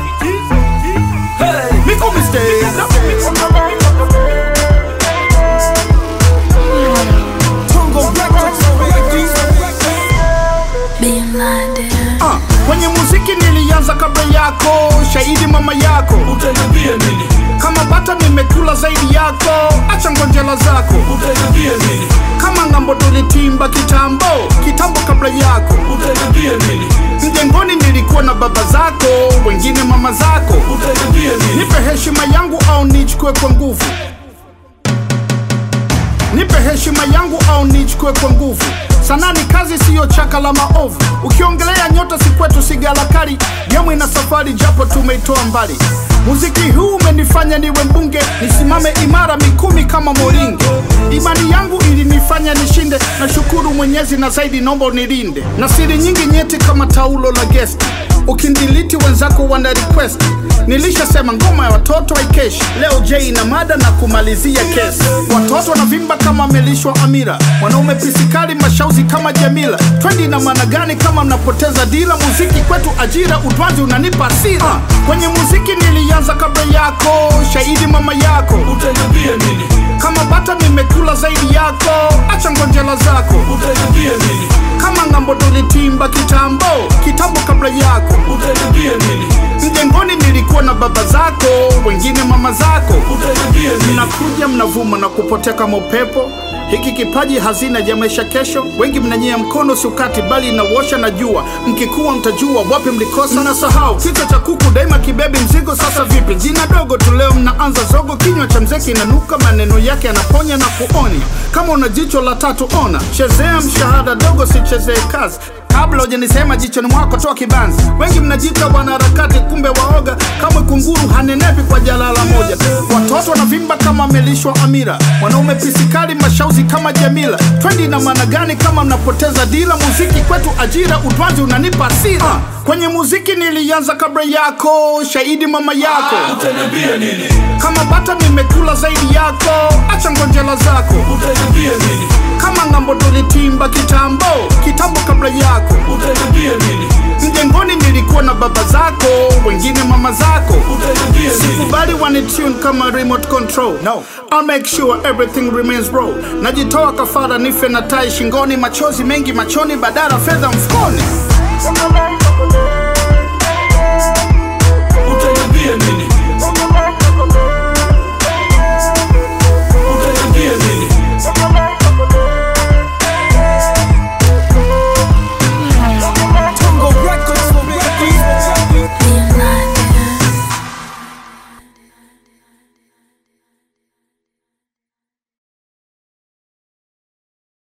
Hey, Miko mistake. Kwenye muziki nilianza kabla yako, shahidi mama yako. Utaniambia nini? Kama bata nimekula zaidi yako, acha ngonjela zako. Utaniambia nini? Kama ngambo tulitimba kitambo kabla yako. Utaniambia nini? Mjengoni nilikuwa na baba zako, wengine mama zako. Utaniambia nini? Nipe heshima yangu au nichukue kwa nguvu. Nipe heshima yangu au nichukue kwa nguvu. Sanaa ni kazi siyo chaka la maovu. Ukiongelea nyota si kwetu sigala kali. Gemu ina safari japo tumeitoa mbali. Muziki huu umenifanya niwe mbunge, nisimame imara mikumi kama moringe. Imani yangu ilinifanya nishinde, na shukuru Mwenyezi na zaidi nomba unilinde. Na siri nyingi nyeti kama taulo la guest. Ukindiliti wenzako wana request. Nilishasema ngoma ya watoto haikeshi. Leo J na mada na kumalizia kesi. Watoto wanavimba kama melishwa Amira, wanaume pisikali mashauzi kama Jamila. Twendi na maana gani kama mnapoteza dila? Muziki kwetu ajira, utwazi unanipa hasira. Kwenye muziki nilianza kabla yako, shahidi mama yako. Utaniambia nini? Kama bata nimekula zaidi yako, acha ngonjela zako. Utaniambia nini? Kama ngambo tulitimba kitambo kabla yako. Utaniambia nini? Mjengoni nilikuwa na baba zako, wengine mama zako. Utaniambia nini? Mnakuja mnavuma na kupotea kama upepo. Hiki kipaji hazina ya maisha kesho. Wengi mnanyea mkono sukati bali inawosha na jua. Mkikuwa mtajua wapi mlikosa na sahau. Kichwa cha kuku daima kibebi mzigo, sasa vipi? Jina dogo tu leo mnaanza zogo. Kinywa cha mzeki inanuka, maneno yake yanaponya na kuonya. Kama una jicho la tatu ona. Chezea mshahada dogo, sichezee kazi. Kabla hujanisema jichoni mwako toa kibanzi. Wengi mnajita wanaharakati kumbe waoga. Kama kunguru hanenepi kwa jalala moja. Watoto wanavimba kama melishwa Amira, wanaume pisikali mashauzi kama Jamila. Twendi na maana gani kama mnapoteza dila? Muziki kwetu ajira, utwazi unanipa hasira. Kwenye muziki nilianza kabla yako, shahidi mama yako. Utaniambia nini? Kama bata nimekula zaidi yako, acha ngonjela zako. Utaniambia nini? Kama ngambo tulitimba kitambo kabla yako. Utaniambia nini? Mjengoni nilikuwa na baba zako, wengine mama zako. Utaniambia nini? Sikubali wanitune kama remote control. No, I'll make sure everything remains raw. Najitoa kafara nife na tai shingoni, machozi mengi machoni badala fedha mfukoni.